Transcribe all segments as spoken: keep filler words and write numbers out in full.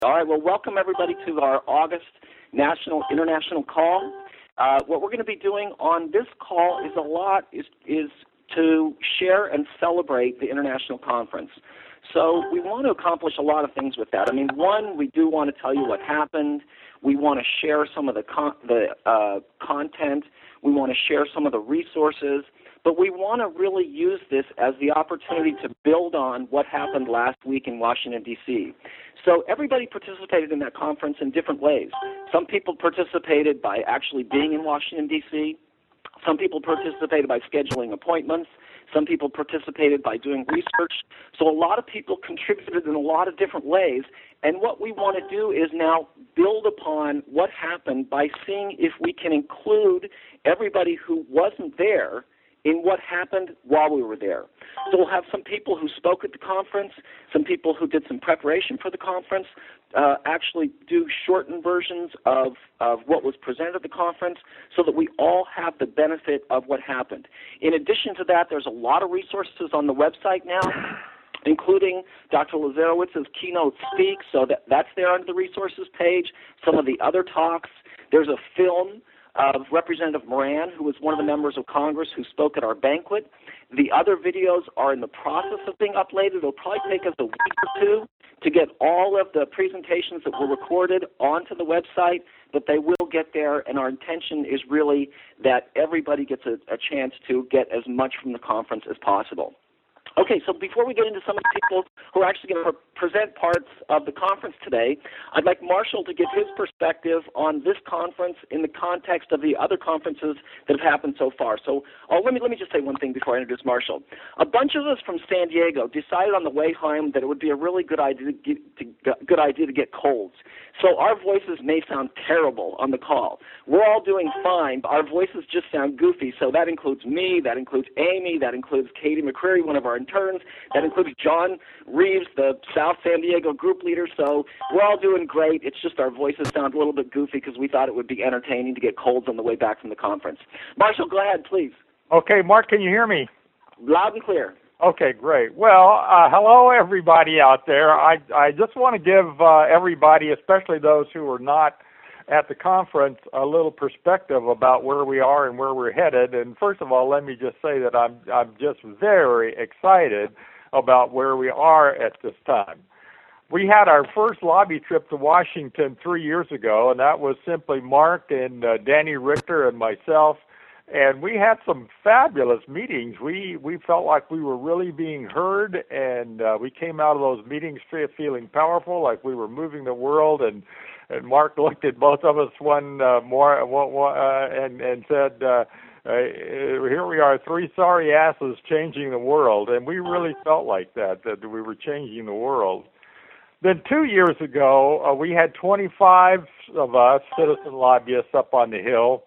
All right, well, welcome everybody to our August National International Call. Uh, what we're going to be doing on this call is a lot, is, is to share and celebrate the International Conference. So we want to accomplish a lot of things with that. I mean, one, we do want to tell you what happened. We want to share some of the, con- the uh, content. We want to share some of the resources. But we want to really use this as the opportunity to build on what happened last week in Washington, D C So everybody participated in that conference in different ways. Some people participated by actually being in Washington, D C Some people participated by scheduling appointments. Some people participated by doing research. So a lot of people contributed in a lot of different ways. And what we want to do is now build upon what happened by seeing if we can include everybody who wasn't there in what happened while we were there. So we'll have some people who spoke at the conference, some people who did some preparation for the conference, uh, actually do shortened versions of, of what was presented at the conference so that we all have the benefit of what happened. In addition to that, there's a lot of resources on the website now, including Doctor Lazarowicz's keynote speak, so that, that's there under the resources page, some of the other talks. There's a film of Representative Moran, who was one of the members of Congress who spoke at our banquet. The other videos are in the process of being uploaded. It'll probably take us a week or two to get all of the presentations that were recorded onto the website, but they will get there, and our intention is really that everybody gets a, a chance to get as much from the conference as possible. Okay, so before we get into some of the people who are actually going to present parts of the conference today, I'd like Marshall to give his perspective on this conference in the context of the other conferences that have happened so far. So oh, let me let me just say one thing before I introduce Marshall. A bunch of us from San Diego decided on the way home that it would be a really good idea to get, to, good idea to get colds. So our voices may sound terrible on the call. We're all doing fine, but our voices just sound goofy. So that includes me, that includes Amy, that includes Katie McCreary, one of our interns, that includes John Reeves, the South San Diego group leader. So we're all doing great. It's just our voices sound a little bit goofy because we thought it would be entertaining to get colds on the way back from the conference. Marshall, go ahead, please. Okay, Mark, can you hear me? Loud and clear. Okay, great. Well, uh, hello, everybody out there. I, I just want to give uh, everybody, especially those who are not at the conference, a little perspective about where we are and where we're headed. And first of all, let me just say that I'm I'm just very excited about where we are at this time. We had our first lobby trip to Washington three years ago, and that was simply Mark and uh, Danny Richter and myself. And we had some fabulous meetings. We we felt like we were really being heard, and uh, we came out of those meetings feeling powerful, like we were moving the world. And, and Mark looked at both of us one uh, more one, one, uh, and and said, uh, uh, "Here we are, three sorry asses changing the world." And we really felt like that, that we were changing the world. Then two years ago, uh, we had twenty-five of us, citizen lobbyists, up on the Hill.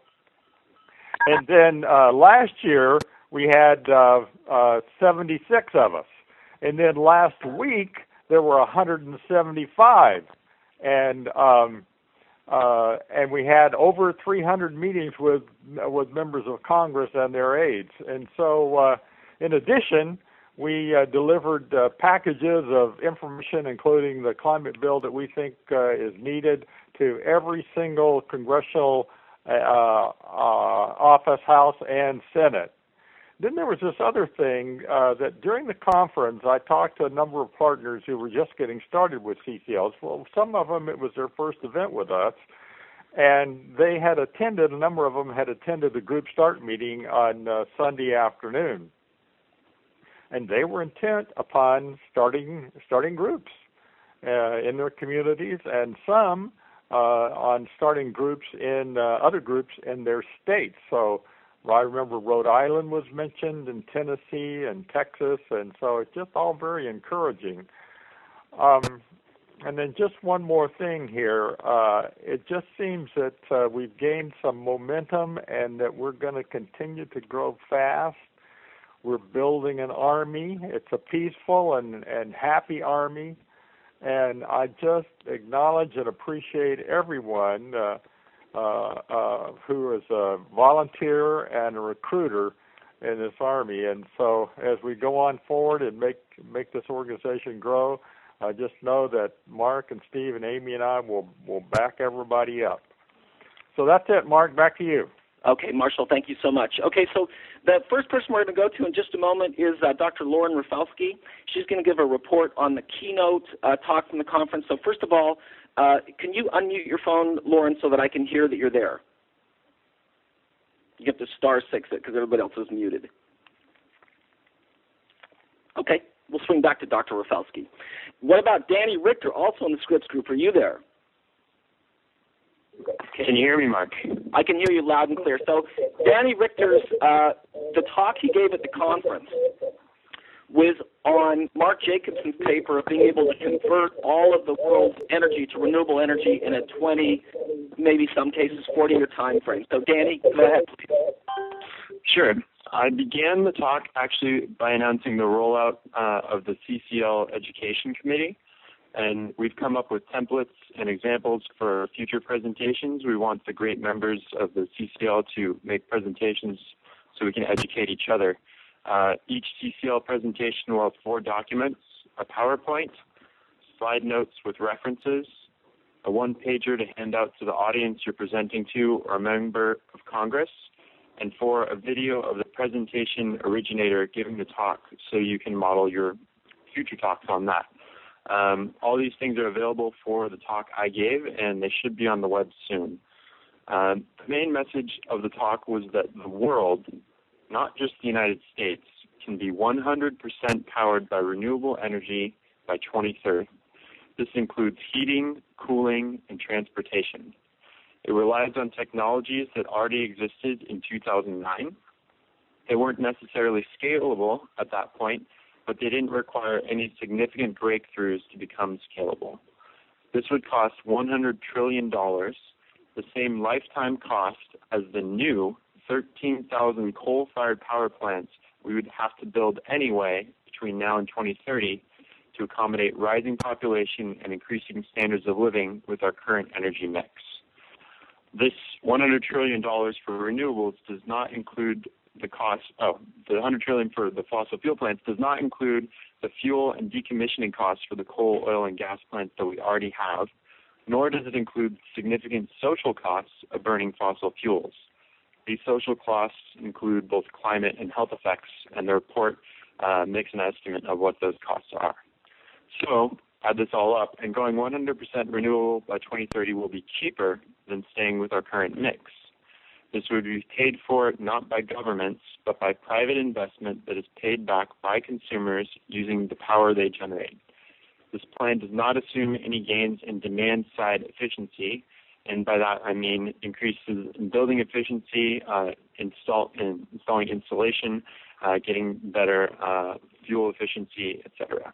And then uh, last year, we had uh, uh, seventy-six of us. And then last week, there were one hundred seventy-five. And um, uh, and we had over three hundred meetings with with members of Congress and their aides. And so, uh, in addition, we uh, delivered uh, packages of information, including the climate bill that we think uh, is needed, to every single congressional Uh, uh, office, House, and Senate. Then there was this other thing uh, that during the conference, I talked to a number of partners who were just getting started with C C Ls. Well, some of them, it was their first event with us, and they had attended, a number of them had attended the group start meeting on uh, Sunday afternoon. And they were intent upon starting starting groups uh, in their communities, and some Uh, on starting groups in uh, other groups in their states. So I remember Rhode Island was mentioned, and Tennessee and Texas, and so it's just all very encouraging. Um, and then just one more thing here. Uh, it just seems that uh, we've gained some momentum and that we're going to continue to grow fast. We're building an army. It's a peaceful and, and happy army. And I just acknowledge and appreciate everyone uh, uh, uh, who is a volunteer and a recruiter in this Army. And so as we go on forward and make make this organization grow, Uh, just know that Mark and Steve and Amy and I will will back everybody up. So that's it, Mark. Back to you. Okay, Marshall, thank you so much. Okay, so the first person we're going to go to in just a moment is uh, Doctor Lauren Rafalski. She's going to give a report on the keynote uh, talk from the conference. So first of all, uh, can you unmute your phone, Lauren, so that I can hear that you're there? You have to star six it because everybody else is muted. Okay, we'll swing back to Doctor Rafalski. What about Danny Richter, also in the Scripps group? Are you there? Okay. Can you hear me, Mark? I can hear you loud and clear. So Danny Richter's, uh, the talk he gave at the conference was on Mark Jacobson's paper of being able to convert all of the world's energy to renewable energy in a twenty, maybe some cases forty-year time frame. So Danny, go ahead, please. Sure. I began the talk actually by announcing the rollout uh, of the C C L Education Committee. And we've come up with templates and examples for future presentations. We want the great members of the C C L to make presentations so we can educate each other. Uh, each C C L presentation will have four documents: a PowerPoint, slide notes with references, a one-pager to hand out to the audience you're presenting to or a member of Congress, and four, a video of the presentation originator giving the talk so you can model your future talks on that. Um, all these things are available for the talk I gave, and they should be on the web soon. Um, the main message of the talk was that the world, not just the United States, can be one hundred percent powered by renewable energy by twenty thirty. This includes heating, cooling, and transportation. It relies on technologies that already existed in two thousand nine. They weren't necessarily scalable at that point, but they didn't require any significant breakthroughs to become scalable. This would cost one hundred trillion dollars, the same lifetime cost as the new thirteen thousand coal-fired power plants we would have to build anyway between now and twenty thirty to accommodate rising population and increasing standards of living with our current energy mix. This one hundred trillion dollars for renewables does not include the cost, oh, the one hundred trillion dollars for the fossil fuel plants does not include the fuel and decommissioning costs for the coal, oil, and gas plants that we already have, nor does it include significant social costs of burning fossil fuels. These social costs include both climate and health effects, and the report uh, makes an estimate of what those costs are. So, add this all up, and going one hundred percent renewable by twenty thirty will be cheaper than staying with our current mix. This would be paid for not by governments, but by private investment that is paid back by consumers using the power they generate. This plan does not assume any gains in demand-side efficiency, and by that I mean increases in building efficiency, uh, install, in installing insulation, uh, getting better uh, fuel efficiency, et cetera.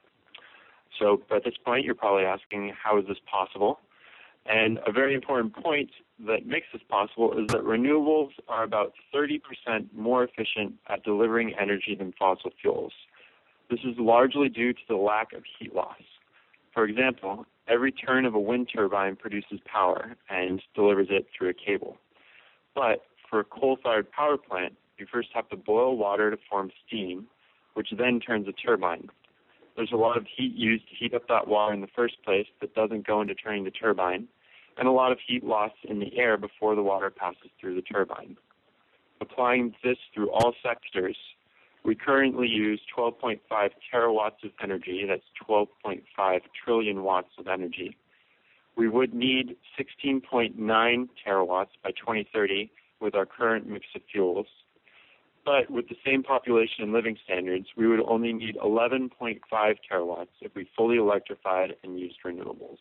So at this point, you're probably asking, how is this possible? And a very important point that makes this possible is that renewables are about thirty percent more efficient at delivering energy than fossil fuels. This is largely due to the lack of heat loss. For example, every turn of a wind turbine produces power and delivers it through a cable. But for a coal-fired power plant, you first have to boil water to form steam, which then turns a turbine. There's a lot of heat used to heat up that water in the first place that doesn't go into turning the turbine, and a lot of heat loss in the air before the water passes through the turbine. Applying this through all sectors, we currently use twelve point five terawatts of energy. That's twelve point five trillion watts of energy. We would need sixteen point nine terawatts by twenty thirty with our current mix of fuels. But with the same population and living standards, we would only need eleven point five terawatts if we fully electrified and used renewables.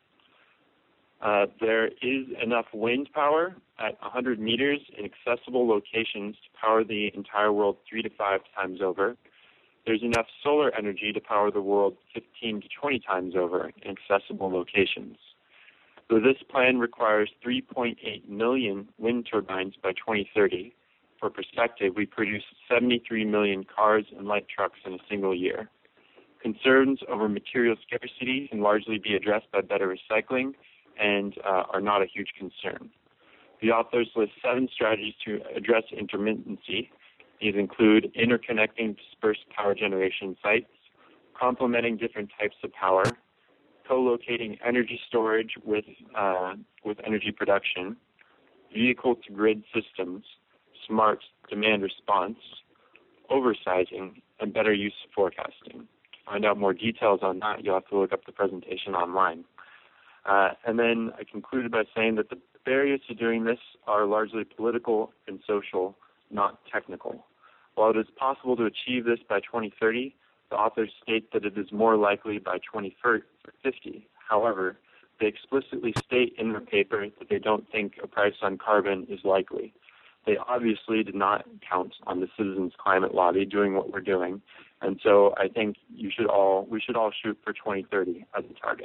Uh, there is enough wind power at one hundred meters in accessible locations to power the entire world three to five times over. There's enough solar energy to power the world fifteen to twenty times over in accessible locations. So this plan requires three point eight million wind turbines by twenty thirty. For perspective, we produce seventy-three million cars and light trucks in a single year. Concerns over material scarcity can largely be addressed by better recycling and uh, are not a huge concern. The authors list seven strategies to address intermittency. These include interconnecting dispersed power generation sites, complementing different types of power, co-locating energy storage with uh, with energy production, vehicle-to-grid systems, smart demand response, oversizing, and better use of forecasting. To find out more details on that, you'll have to look up the presentation online. Uh, and then I concluded by saying that the barriers to doing this are largely political and social, not technical. While it is possible to achieve this by twenty thirty, the authors state that it is more likely by twenty fifty. However, they explicitly state in their paper that they don't think a price on carbon is likely. They obviously did not count on the Citizens Climate Lobby doing what we're doing, and so I think you should all we should all shoot for twenty thirty as a target.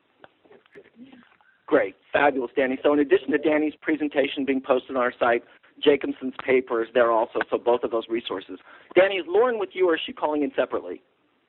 Great. Fabulous, Danny. So in addition to Danny's presentation being posted on our site, Jacobson's paper is there also, so both of those resources. Danny, is Lauren with you, or is she calling in separately?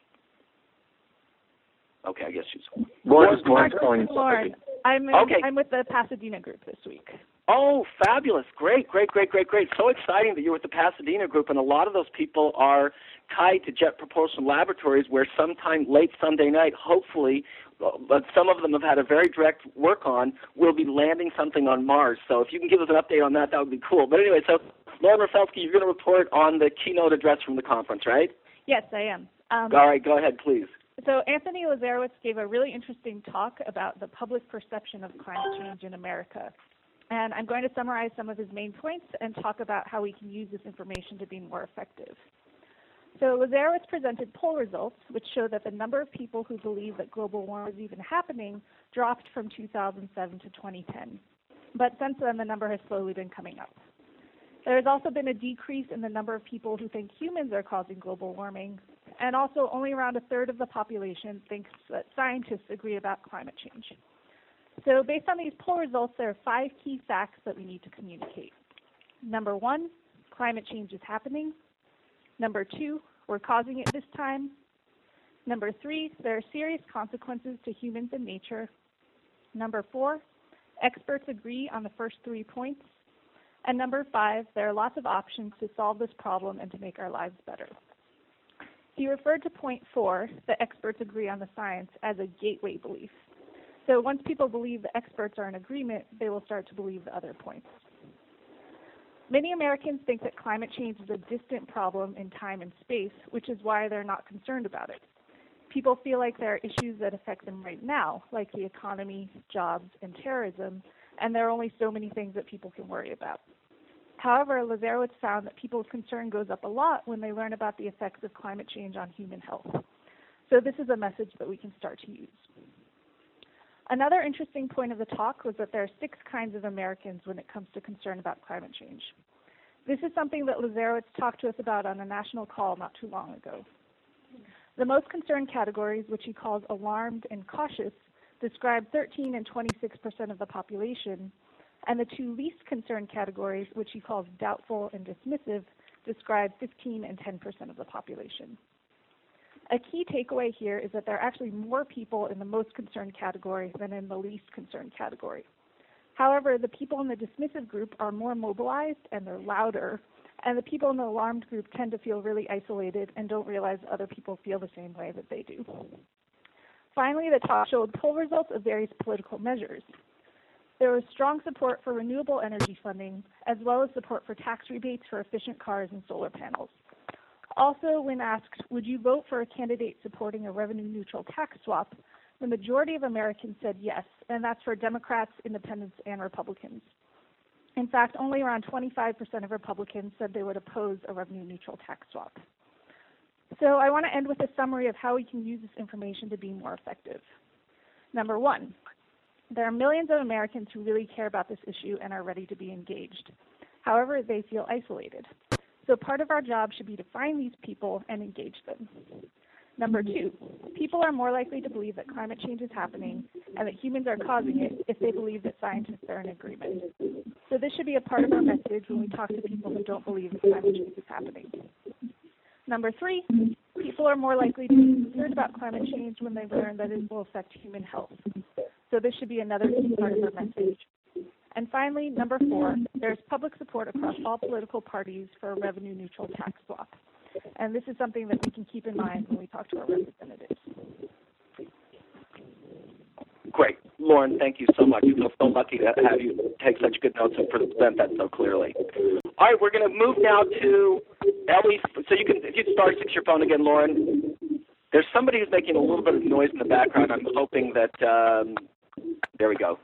Okay, I guess she's... Lauren's, Lauren's calling in Lauren, separately. I'm, in, Okay. I'm with the Pasadena group this week. Oh, fabulous. Great, great, great, great, great. So exciting that you're with the Pasadena group, and a lot of those people are tied to Jet Propulsion Laboratories, where sometime late Sunday night, hopefully, but some of them have had a very direct work on, we'll be landing something on Mars. So if you can give us an update on that, that would be cool. But anyway, so Lauren Rafalski, you're going to report on the keynote address from the conference, right? Yes, I am. Um, All right, go ahead, please. So Anthony Lazarowicz gave a really interesting talk about the public perception of climate change in America. And I'm going to summarize some of his main points and talk about how we can use this information to be more effective. So Lazarowicz presented poll results which show that the number of people who believe that global warming is even happening dropped from two thousand seven to twenty ten. But since then, the number has slowly been coming up. There has also been a decrease in the number of people who think humans are causing global warming, and also only around a third of the population thinks that scientists agree about climate change. So based on these poll results, there are five key facts that we need to communicate. Number one, climate change is happening. Number two, we're causing it this time. Number three, there are serious consequences to humans and nature. Number four, experts agree on the first three points. And number five, there are lots of options to solve this problem and to make our lives better. He referred to point four, the experts agree on the science, as a gateway belief. So once people believe the experts are in agreement, they will start to believe the other points. Many Americans think that climate change is a distant problem in time and space, which is why they're not concerned about it. People feel like there are issues that affect them right now, like the economy, jobs, and terrorism, and there are only so many things that people can worry about. However, Lazarowicz found that people's concern goes up a lot when they learn about the effects of climate change on human health. So this is a message that we can start to use. Another interesting point of the talk was that there are six kinds of Americans when it comes to concern about climate change. This is something that Lazarowicz talked to us about on a national call not too long ago. The most concerned categories, which he calls alarmed and cautious, describe thirteen and twenty-six percent of the population, and the two least concerned categories, which he calls doubtful and dismissive, describe fifteen and ten percent of the population. A key takeaway here is that there are actually more people in the most concerned category than in the least concerned category. However, the people in the dismissive group are more mobilized and they're louder, and the people in the alarmed group tend to feel really isolated and don't realize other people feel the same way that they do. Finally, the talk showed poll results of various political measures. There was strong support for renewable energy funding, as well as support for tax rebates for efficient cars and solar panels. Also, when asked, would you vote for a candidate supporting a revenue-neutral tax swap, the majority of Americans said yes, and that's for Democrats, Independents, and Republicans. In fact, only around twenty-five percent of Republicans said they would oppose a revenue-neutral tax swap. So I want to end with a summary of how we can use this information to be more effective. Number one, there are millions of Americans who really care about this issue and are ready to be engaged. However, they feel isolated. So part of our job should be to find these people and engage them. Number two, people are more likely to believe that climate change is happening and that humans are causing it if they believe that scientists are in agreement. So this should be a part of our message when we talk to people who don't believe that climate change is happening. Number three, people are more likely to be concerned about climate change when they learn that it will affect human health. So this should be another key part of our message. And finally, number four, there's public support across all political parties for a revenue-neutral tax swap. And this is something that we can keep in mind when we talk to our representatives. Great. Lauren, thank you so much. We feel so lucky to have you take such good notes and present that so clearly. All right, we're going to move now to Ellie. So you can, if you start fix your phone again, Lauren. There's somebody who's making a little bit of noise in the background. I'm hoping that, um, there we go.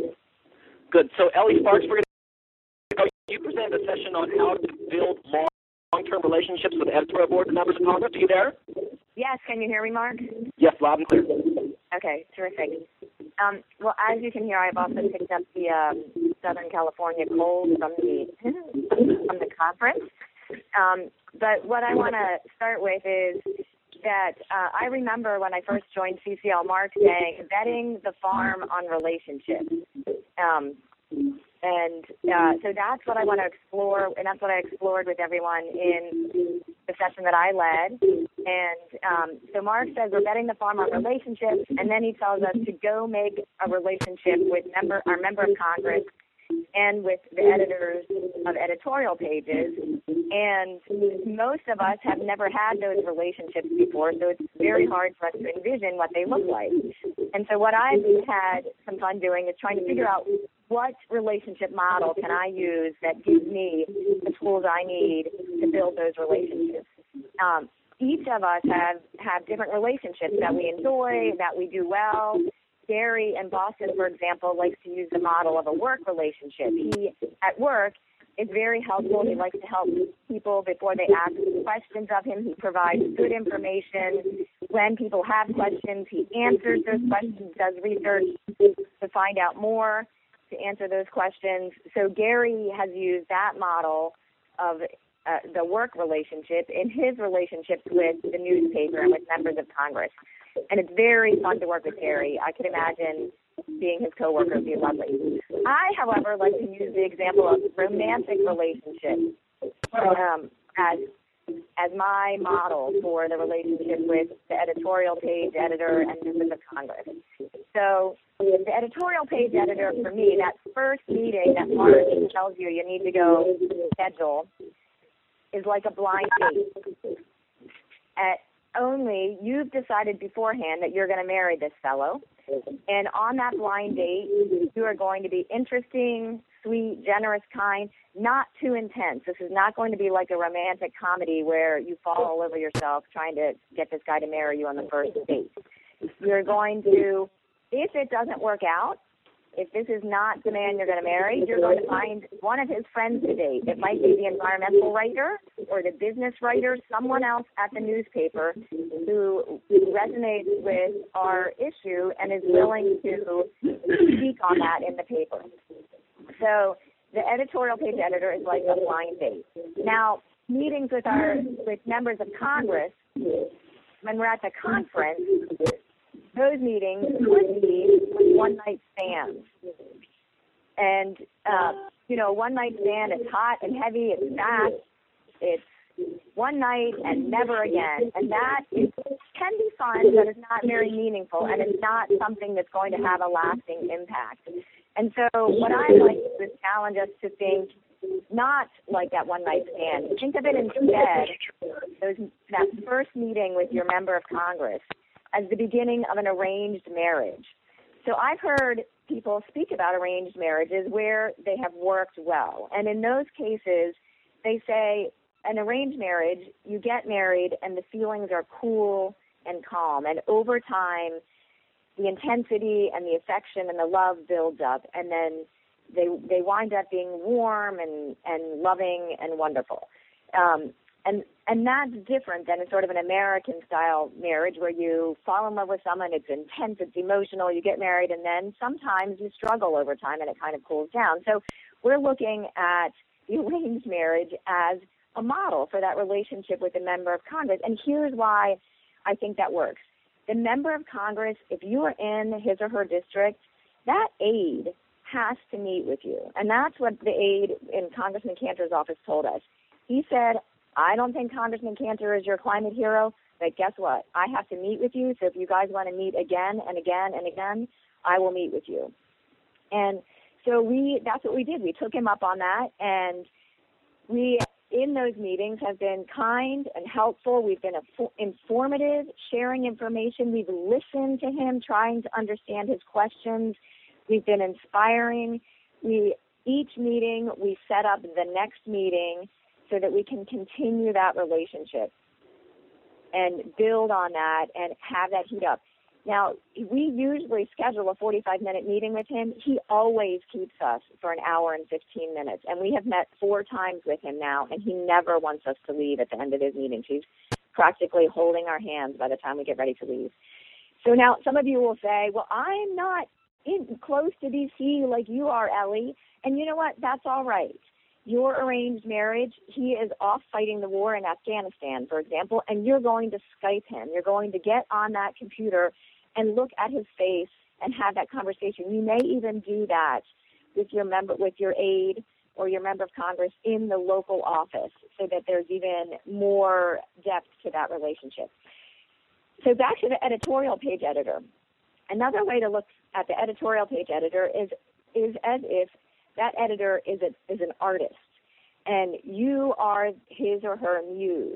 Good. So Ellie Sparks, we're going to, you present a session on how to build long-term relationships with editorial boards and members of Congress. Are you there? Yes. Can you hear me, Mark? Yes, loud and clear. Okay, terrific. Um, well, as you can hear, I've also picked up the um, Southern California cold from the from the conference. Um, but what I want to start with is that uh, I remember when I first joined C C L, Mark saying, betting the farm on relationships. Um, and uh, so that's what I want to explore, and that's what I explored with everyone in the session that I led. And um, so Mark says we're betting the farm on relationships, and then he tells us to go make a relationship with member our member of Congress and with the editors of editorial pages. And most of us have never had those relationships before, so it's very hard for us to envision what they look like. And so what I've had some fun doing is trying to figure out what relationship model can I use that gives me the tools I need to build those relationships. Um, each of us have, have different relationships that we enjoy, that we do well. Gary in Boston, for example, likes to use the model of a work relationship. He, at work, is very helpful. He likes to help people before they ask questions of him. He provides good information. When people have questions, he answers those questions, does research to find out more, to answer those questions. So Gary has used that model of uh, the work relationship in his relationships with the newspaper and with members of Congress. And it's very fun to work with Gary. I can imagine being his coworker would be lovely. I, however, like to use the example of romantic relationships um, as as my model for the relationship with the editorial page editor and members of Congress. So the editorial page editor, for me, that first meeting that Mark tells you you need to go schedule is like a blind date. At only you've decided beforehand that you're going to marry this fellow. And on that blind date, you are going to be interesting, sweet, generous, kind, not too intense. This is not going to be like a romantic comedy where you fall all over yourself trying to get this guy to marry you on the first date. You're going to, if it doesn't work out, if this is not the man you're going to marry, you're going to find one of his friends to date. It might be the environmental writer or the business writer, someone else at the newspaper who resonates with our issue and is willing to speak on that in the paper. So the editorial page editor is like a blind date. Now, meetings with our with members of Congress, when we're at the conference, those meetings could be one-night stands. And, uh, you know, one-night stand is hot and heavy, it's fast, it's one night and never again. And that is, can be fun, but it's not very meaningful, and it's not something that's going to have a lasting impact. And so what I like to do is challenge us to think not like that one-night stand. Think of it instead, those, that first meeting with your member of Congress as the beginning of an arranged marriage. So I've heard people speak about arranged marriages where they have worked well. And in those cases, they say an arranged marriage, you get married and the feelings are cool and calm. And over time, the intensity and the affection and the love builds up. And then they they wind up being warm and, and loving and wonderful. Um, And and that's different than a sort of an American-style marriage where you fall in love with someone, it's intense, it's emotional, you get married, and then sometimes you struggle over time and it kind of cools down. So we're looking at the arranged marriage as a model for that relationship with a member of Congress. And here's why I think that works. The member of Congress, if you are in his or her district, that aide has to meet with you. And that's what the aide in Congressman Cantor's office told us. He said, I don't think Congressman Cantor is your climate hero, but guess what? I have to meet with you, so if you guys want to meet again and again and again, I will meet with you. And so we that's what we did. We took him up on that, and we in those meetings have been kind and helpful. We've been informative, sharing information. We've listened to him, trying to understand his questions. We've been inspiring. We each meeting, we set up the next meeting so that we can continue that relationship and build on that and have that heat up. Now, we usually schedule a forty-five minute meeting with him. He always keeps us for an hour and fifteen minutes, and we have met four times with him now, and he never wants us to leave at the end of his meetings. He's practically holding our hands by the time we get ready to leave. So now some of you will say, well, I'm not in, close to D C like you are, Ellie, and you know what? That's all right. Your arranged marriage, he is off fighting the war in Afghanistan, for example, and you're going to Skype him. You're going to get on that computer and look at his face and have that conversation. You may even do that with your member, with your aide or your member of Congress in the local office, so that there's even more depth to that relationship. So back to the editorial page editor. Another way to look at the editorial page editor is is as if that editor is a, is an artist, and you are his or her muse.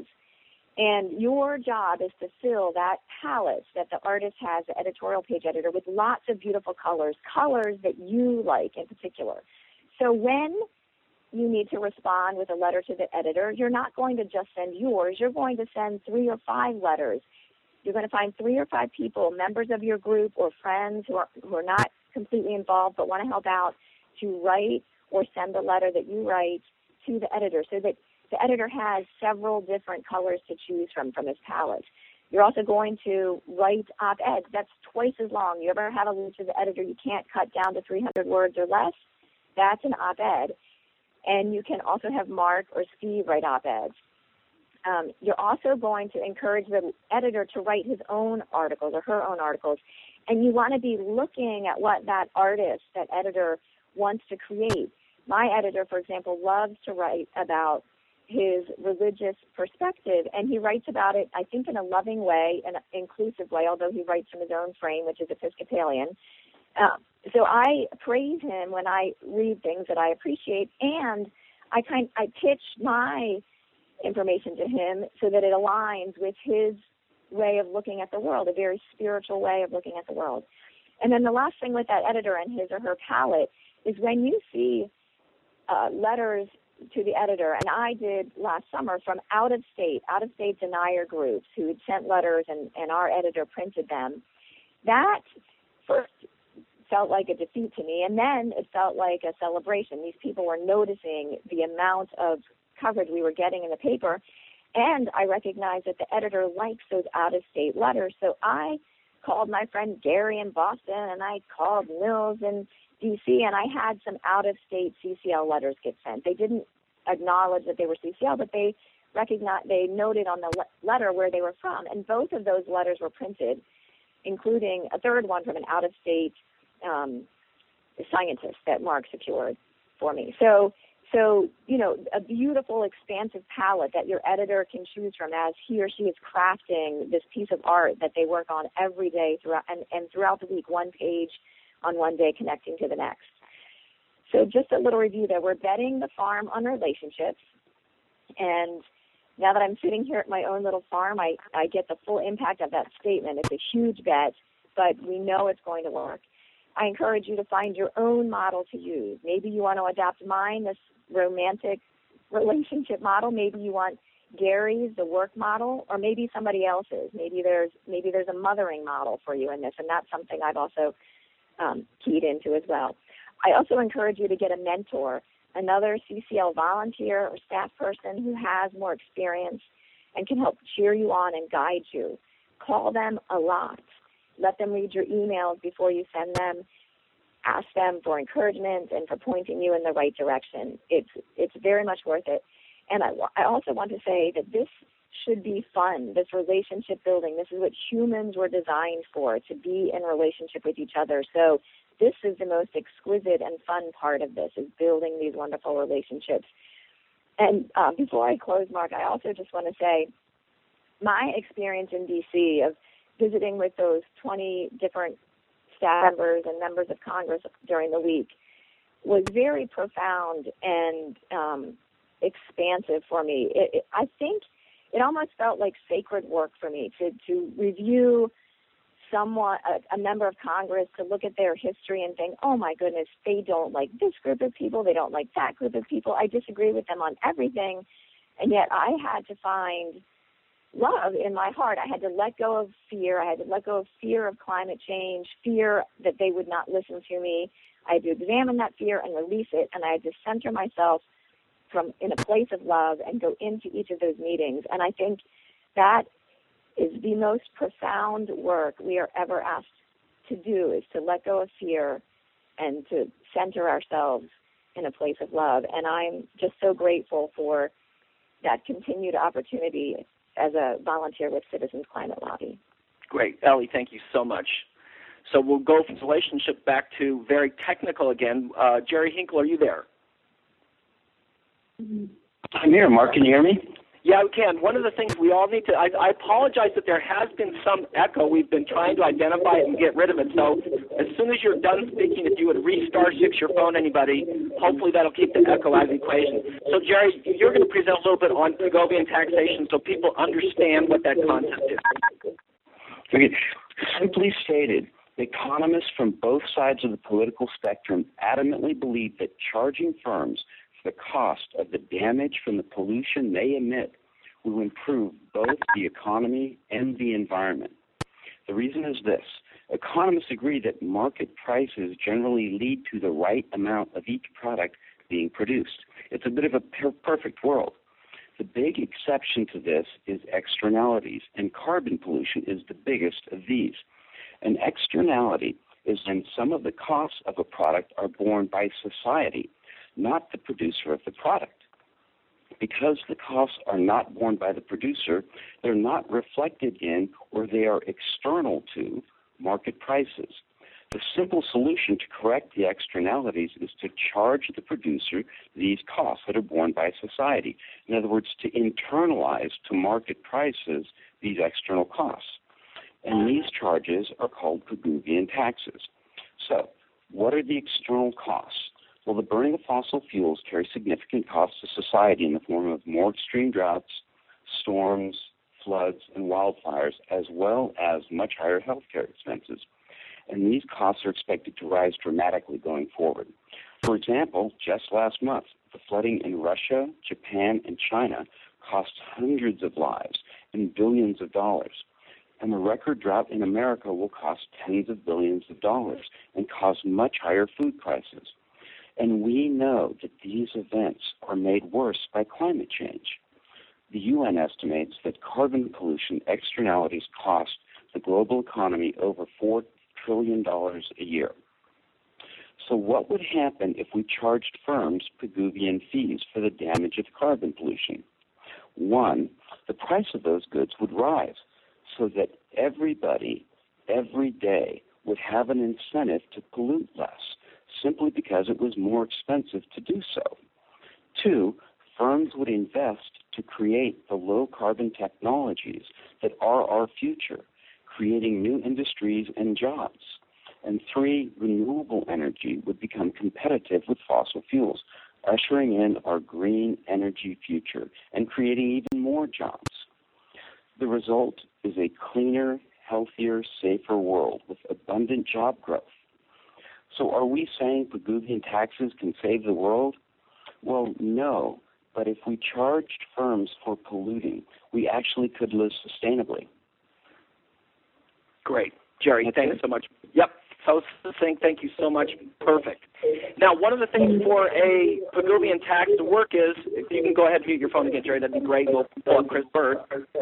And your job is to fill that palette that the artist has, the editorial page editor, with lots of beautiful colors, colors that you like in particular. So when you need to respond with a letter to the editor, you're not going to just send yours. You're going to send three or five letters. You're going to find three or five people, members of your group or friends who are, who are not completely involved but want to help out, to write or send the letter that you write to the editor, so that the editor has several different colors to choose from from his palette. You're also going to write op-eds. That's twice as long. You ever have a letter to the editor you can't cut down to three hundred words or less? That's an op-ed. And you can also have Mark or Steve write op-eds. Um, you're also going to encourage the editor to write his own articles or her own articles. And you want to be looking at what that artist, that editor, wants to create. My editor, for example, loves to write about his religious perspective, and he writes about it, I think, in a loving way, an inclusive way, although he writes from his own frame, which is Episcopalian. Uh, so I praise him when I read things that I appreciate, and I kind I pitch my information to him so that it aligns with his way of looking at the world, a very spiritual way of looking at the world. And then the last thing with that editor and his or her palette is when you see uh, letters to the editor, and I did last summer from out-of-state, out-of-state denier groups who had sent letters and, and our editor printed them, that first felt like a defeat to me, and then it felt like a celebration. These people were noticing the amount of coverage we were getting in the paper, and I recognized that the editor likes those out-of-state letters, so I called my friend Gary in Boston, and I called Mills in D C, and I had some out-of-state C C L letters get sent. They didn't acknowledge that they were C C L, but they recognized, they noted on the le- letter where they were from, and both of those letters were printed, including a third one from an out-of-state um, scientist that Mark secured for me. So, so you know, a beautiful, expansive palette that your editor can choose from as he or she is crafting this piece of art that they work on every day throughout, and, and throughout the week, one page on one day connecting to the next. So just a little review there. We're betting the farm on relationships. And now that I'm sitting here at my own little farm, I, I get the full impact of that statement. It's a huge bet, but we know it's going to work. I encourage you to find your own model to use. Maybe you want to adopt mine, this romantic relationship model. Maybe you want Gary's, the work model, or maybe somebody else's. Maybe there's maybe there's a mothering model for you in this, and that's something I've also Um, keyed into as well. I also encourage you to get a mentor, another C C L volunteer or staff person who has more experience and can help cheer you on and guide you. Call them a lot. Let them read your emails before you send them. Ask them for encouragement and for pointing you in the right direction. It's it's very much worth it. And I, I also want to say that this should be fun, this relationship building. This is what humans were designed for, to be in relationship with each other. So this is the most exquisite and fun part of this, is building these wonderful relationships. And uh, before I close, Mark, I also just want to say my experience in D C of visiting with those twenty different staff members and members of Congress during the week was very profound and um, expansive for me. It, it, I think it almost felt like sacred work for me to, to review someone, a, a member of Congress, to look at their history and think, oh my goodness, they don't like this group of people, they don't like that group of people, I disagree with them on everything, and yet I had to find love in my heart. I had to let go of fear. I had to let go of fear of climate change, fear that they would not listen to me. I had to examine that fear and release it, and I had to center myself from in a place of love and go into each of those meetings. And I think that is the most profound work we are ever asked to do, is to let go of fear and to center ourselves in a place of love. And I'm just so grateful for that continued opportunity as a volunteer with Citizens Climate Lobby. Great. Ellie, thank you so much. So we'll go from relationship back to very technical again. Uh, Jerry Hinkle, are you there? I'm here. Mark, can you hear me? Yeah, we can. One of the things we all need to, I, I apologize that there has been some echo. We've been trying to identify it and get rid of it. So as soon as you're done speaking, if you would restart six your phone, anybody, hopefully that'll keep the echo out of the equation. So Jerry, you're going to present a little bit on Pigouvian taxation so people understand what that concept is. Okay. Simply stated, economists from both sides of the political spectrum adamantly believe that charging firms for the cost of the damage from the pollution they emit will improve both the economy and the environment. The reason is this. Economists agree that market prices generally lead to the right amount of each product being produced. It's a bit of a per- perfect world. The big exception to this is externalities, and carbon pollution is the biggest of these. An externality is when some of the costs of a product are borne by society, not the producer of the product. Because the costs are not borne by the producer, they're not reflected in or they are external to market prices. The simple solution to correct the externalities is to charge the producer these costs that are borne by society. In other words, to internalize to market prices these external costs. And these charges are called Pigouvian taxes. So, what are the external costs? Well, the burning of fossil fuels carries significant costs to society in the form of more extreme droughts, storms, floods, and wildfires, as well as much higher healthcare expenses. And these costs are expected to rise dramatically going forward. For example, just last month, the flooding in Russia, Japan, and China cost hundreds of lives and billions of dollars. And the record drought in America will cost tens of billions of dollars and cause much higher food prices. And we know that these events are made worse by climate change. The U N estimates that carbon pollution externalities cost the global economy over four trillion dollars a year. So what would happen if we charged firms Pigouvian fees for the damage of carbon pollution? One, the price of those goods would rise so that everybody, every day, would have an incentive to pollute less, simply because it was more expensive to do so. Two, firms would invest to create the low-carbon technologies that are our future, creating new industries and jobs. And three, renewable energy would become competitive with fossil fuels, ushering in our green energy future and creating even more jobs. The result is a cleaner, healthier, safer world with abundant job growth. So are we saying Pigouvian taxes can save the world? Well, no, but if we charged firms for polluting, we actually could live sustainably. Great. Jerry, That's thanks it. so much. Yep. So succinct. Thank you so much. Perfect. Now, one of the things for a Pigouvian tax to work is, if you can go ahead and mute your phone again, Jerry, that'd be great. We'll pull up Chris Bird.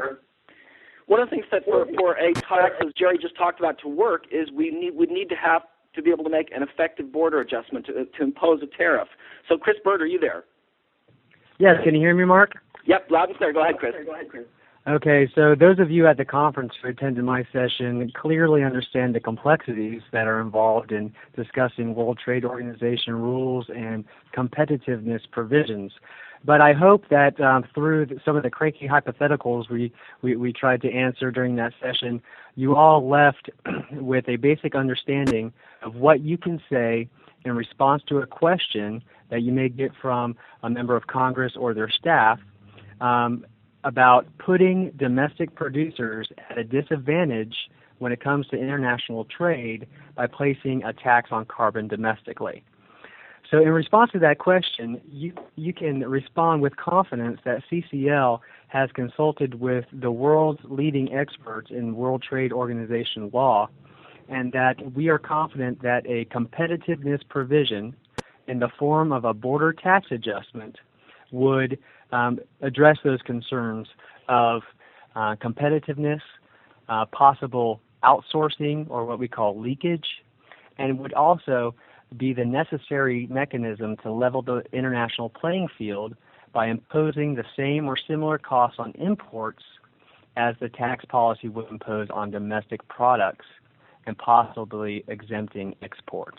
One of the things that for, for a tax, as Jerry just talked about, to work is we need we need to have to be able to make an effective border adjustment to, to impose a tariff. So, Chris Bird, are you there? Yes, can you hear me, Mark? Yep, loud and clear. Go ahead, Chris. Go ahead, Chris. Okay, so those of you at the conference who attended my session clearly understand the complexities that are involved in discussing World Trade Organization rules and competitiveness provisions. But I hope that um, through the, some of the cranky hypotheticals we, we, we tried to answer during that session, you all left with a basic understanding of what you can say in response to a question that you may get from a member of Congress or their staff um, about putting domestic producers at a disadvantage when it comes to international trade by placing a tax on carbon domestically. So in response to that question, you, you can respond with confidence that C C L has consulted with the world's leading experts in World Trade Organization law, and that we are confident that a competitiveness provision in the form of a border tax adjustment would um, address those concerns of uh, competitiveness, uh, possible outsourcing or what we call leakage, and would also be the necessary mechanism to level the international playing field by imposing the same or similar costs on imports as the tax policy would impose on domestic products and possibly exempting exports.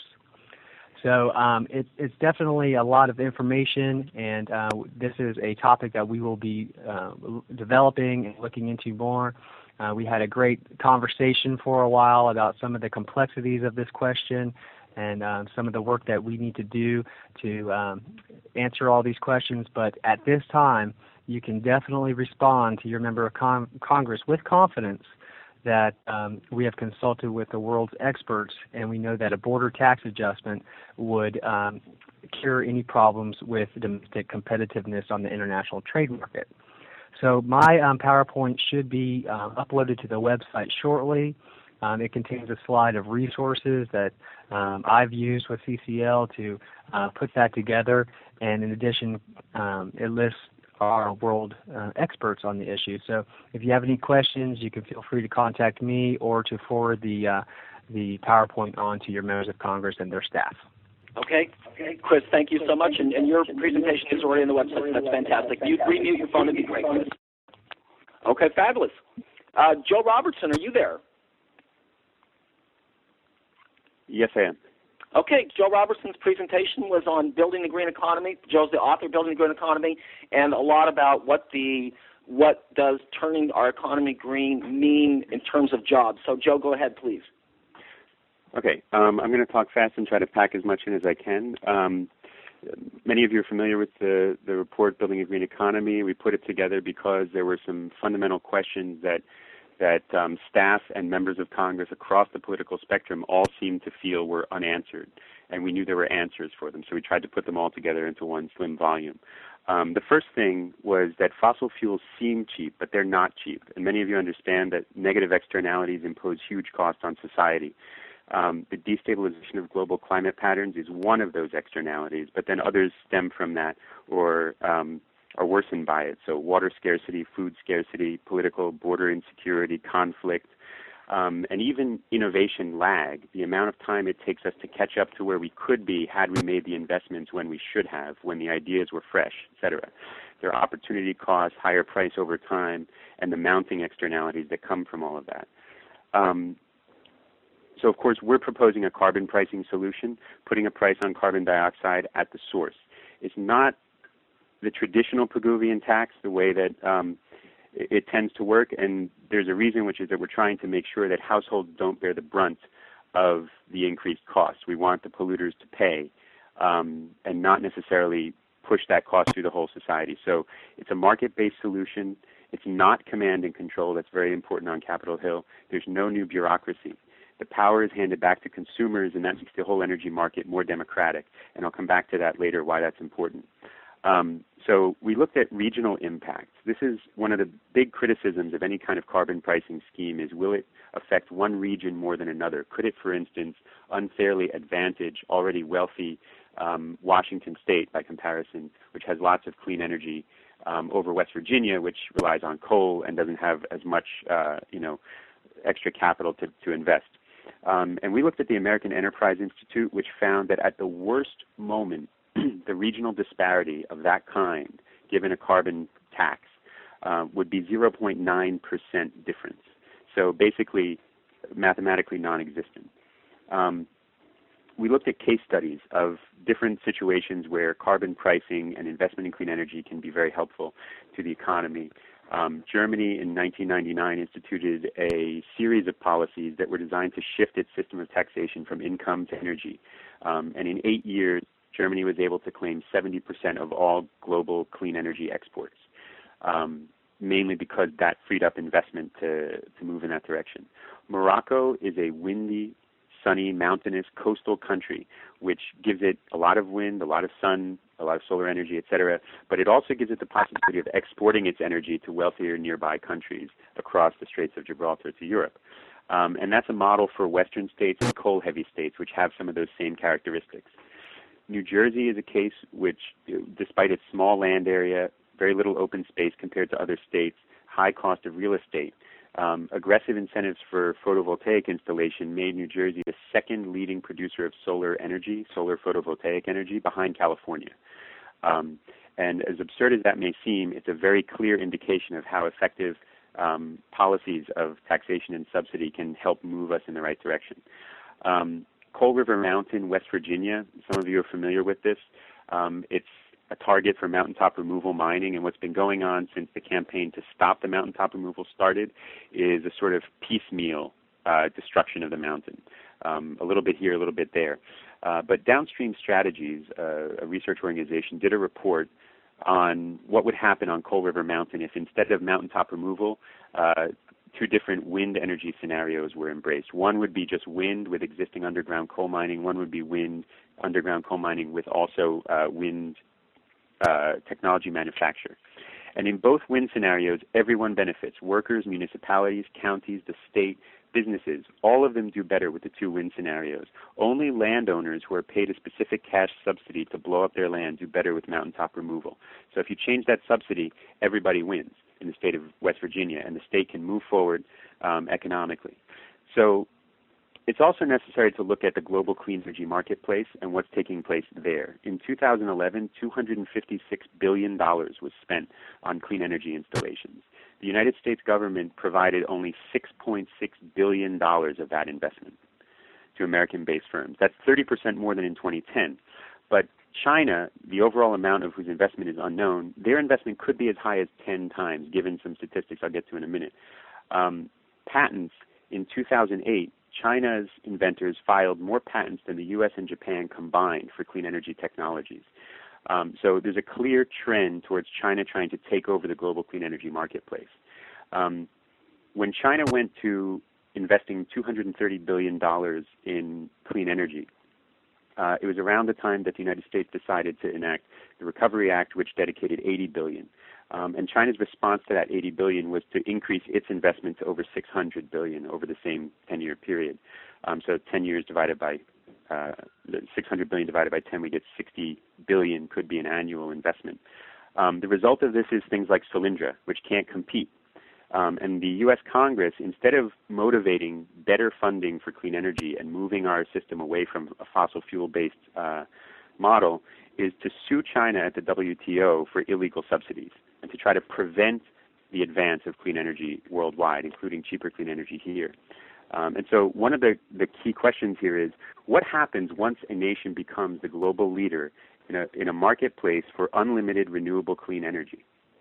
So um, it, it's definitely a lot of information, and uh, this is a topic that we will be uh, developing and looking into more. Uh, we had a great conversation for a while about some of the complexities of this question and um, some of the work that we need to do to um, answer all these questions. But at this time, you can definitely respond to your member of con- Congress with confidence that um, we have consulted with the world's experts, and we know that a border tax adjustment would um, cure any problems with domestic competitiveness on the international trade market. So my um, PowerPoint should be uh, uploaded to the website shortly. Um, it contains a slide of resources that um, I've used with C C L to uh, put that together, and in addition, um, it lists our world uh, experts on the issue. So if you have any questions, you can feel free to contact me or to forward the uh, the PowerPoint on to your members of Congress and their staff. Okay. Okay, Chris, thank you so much, and, and your presentation is already on the website. That's fantastic. Mute, remute your phone would be great, Chris. Okay, fabulous. Uh, Joe Robertson, are you there? Yes, I am. Okay, Joe Robertson's presentation was on building the green economy. Joe's the author of Building the Green Economy, and a lot about what the what does turning our economy green mean in terms of jobs. So, Joe, go ahead, please. Okay, um, I'm going to talk fast and try to pack as much in as I can. Um, many of you are familiar with the, the report, Building a Green Economy. We put it together because there were some fundamental questions that that um, staff and members of Congress across the political spectrum all seemed to feel were unanswered, and we knew there were answers for them, so we tried to put them all together into one slim volume. Um, the first thing was that fossil fuels seem cheap, but they're not cheap, and many of you understand that negative externalities impose huge costs on society. Um, the destabilization of global climate patterns is one of those externalities, but then others stem from that or um, are worsened by it. So water scarcity, food scarcity, political border insecurity, conflict, um, and even innovation lag, the amount of time it takes us to catch up to where we could be had we made the investments when we should have, when the ideas were fresh, et cetera. There are opportunity costs, higher price over time, and the mounting externalities that come from all of that. Um, So, of course, we're proposing a carbon pricing solution, putting a price on carbon dioxide at the source. It's not the traditional Pigouvian tax, the way that um, it, it tends to work, and there's a reason, which is that we're trying to make sure that households don't bear the brunt of the increased costs. We want the polluters to pay um, and not necessarily push that cost through the whole society. So it's a market-based solution. It's not command and control. That's very important on Capitol Hill. There's no new bureaucracy. The power is handed back to consumers, and that makes the whole energy market more democratic. And I'll come back to that later, why that's important. Um, so we looked at regional impacts. This is one of the big criticisms of any kind of carbon pricing scheme is, will it affect one region more than another? Could it, for instance, unfairly advantage already wealthy um, Washington State, by comparison, which has lots of clean energy, um, over West Virginia, which relies on coal and doesn't have as much, uh, you know, extra capital to, to invest? Um, and we looked at the American Enterprise Institute, which found that at the worst moment, the regional disparity of that kind, given a carbon tax, uh, would be zero point nine percent difference. So basically, mathematically non-existent. Um, we looked at case studies of different situations where carbon pricing and investment in clean energy can be very helpful to the economy. Um, Germany in nineteen ninety-nine instituted a series of policies that were designed to shift its system of taxation from income to energy. Um, and in eight years, Germany was able to claim seventy percent of all global clean energy exports, um, mainly because that freed up investment to, to move in that direction. Morocco is a windy, sunny, mountainous, coastal country, which gives it a lot of wind, a lot of sun, a lot of solar energy, et cetera, but it also gives it the possibility of exporting its energy to wealthier nearby countries across the Straits of Gibraltar to Europe. Um, and that's a model for Western states and coal-heavy states, which have some of those same characteristics. New Jersey is a case which, despite its small land area, very little open space compared to other states, high cost of real estate, um, aggressive incentives for photovoltaic installation made New Jersey the second leading producer of solar energy, solar photovoltaic energy, behind California. Um, and as absurd as that may seem, it's a very clear indication of how effective um, policies of taxation and subsidy can help move us in the right direction. Um, Coal River Mountain, West Virginia, some of you are familiar with this. Um, it's a target for mountaintop removal mining, and what's been going on since the campaign to stop the mountaintop removal started is a sort of piecemeal uh, destruction of the mountain, um, a little bit here, a little bit there. Uh, but Downstream Strategies, uh, a research organization, did a report on what would happen on Coal River Mountain if instead of mountaintop removal, uh, two different wind energy scenarios were embraced. One would be just wind with existing underground coal mining. One would be wind, underground coal mining with also uh, wind uh, technology manufacture. And in both wind scenarios, everyone benefits. Workers, municipalities, counties, the state, businesses, all of them do better with the two wind scenarios. Only landowners who are paid a specific cash subsidy to blow up their land do better with mountaintop removal. So if you change that subsidy, everybody wins in the state of West Virginia, and the state can move forward um, economically. So it's also necessary to look at the global clean energy marketplace and what's taking place there. In two thousand eleven, two hundred fifty-six billion dollars was spent on clean energy installations. The United States government provided only six point six billion dollars of that investment to American-based firms. That's thirty percent more than in twenty ten. But China, the overall amount of whose investment is unknown, their investment could be as high as ten times, given some statistics I'll get to in a minute. Um, patents in two thousand eight, China's inventors filed more patents than the U S and Japan combined for clean energy technologies. Um, so there's a clear trend towards China trying to take over the global clean energy marketplace. Um, when China went to investing two hundred thirty billion dollars in clean energy, uh, it was around the time that the United States decided to enact the Recovery Act, which dedicated eighty billion dollars. Um, and China's response to that eighty billion dollars was to increase its investment to over six hundred billion dollars over the same ten-year period. Um, so ten years divided by uh, six hundred billion dollars divided by ten, we get sixty billion dollars could be an annual investment. Um, the result of this is things like Solyndra, which can't compete. Um, and the U S Congress, instead of motivating better funding for clean energy and moving our system away from a fossil fuel-based uh, model, is to sue China at the W T O for illegal subsidies and to try to prevent the advance of clean energy worldwide, including cheaper clean energy here. Um, and so one of the, the key questions here is, what happens once a nation becomes the global leader in a, in a marketplace for unlimited renewable clean energy?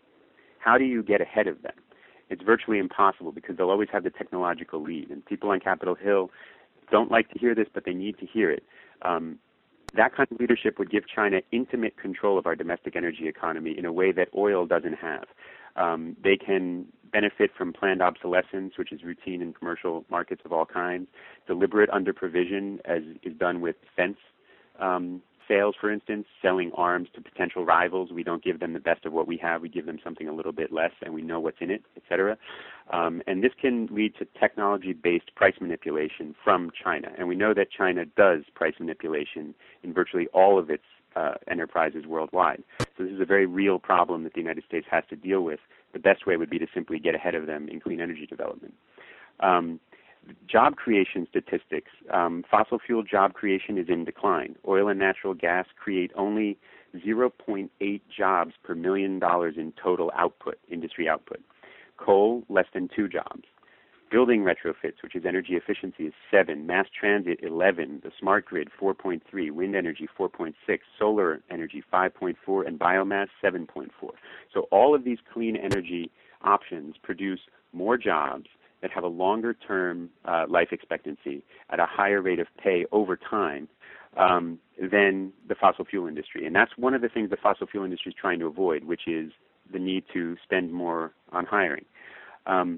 How do you get ahead of them? It's virtually impossible because they'll always have the technological lead. And people on Capitol Hill don't like to hear this, but they need to hear it. Um, That kind of leadership would give China intimate control of our domestic energy economy in a way that oil doesn't have. Um, they can benefit from planned obsolescence, which is routine in commercial markets of all kinds, deliberate underprovision, as is done with defense um, sales, for instance, selling arms to potential rivals. We don't give them the best of what we have. We give them something a little bit less, and we know what's in it, et cetera. Um, and this can lead to technology-based price manipulation from China. And we know that China does price manipulation in virtually all of its uh, enterprises worldwide. So this is a very real problem that the United States has to deal with. The best way would be to simply get ahead of them in clean energy development. Um, Job creation statistics. Um, fossil fuel job creation is in decline. Oil and natural gas create only zero point eight jobs per million dollars in total output, industry output. Coal, less than two jobs. Building retrofits, which is energy efficiency, is seven. Mass transit, eleven. The smart grid, four point three. Wind energy, four point six. Solar energy, five point four. And biomass, seven point four. So all of these clean energy options produce more jobs that have a longer-term uh, life expectancy at a higher rate of pay over time um, than the fossil fuel industry. And that's one of the things the fossil fuel industry is trying to avoid, which is the need to spend more on hiring. Um,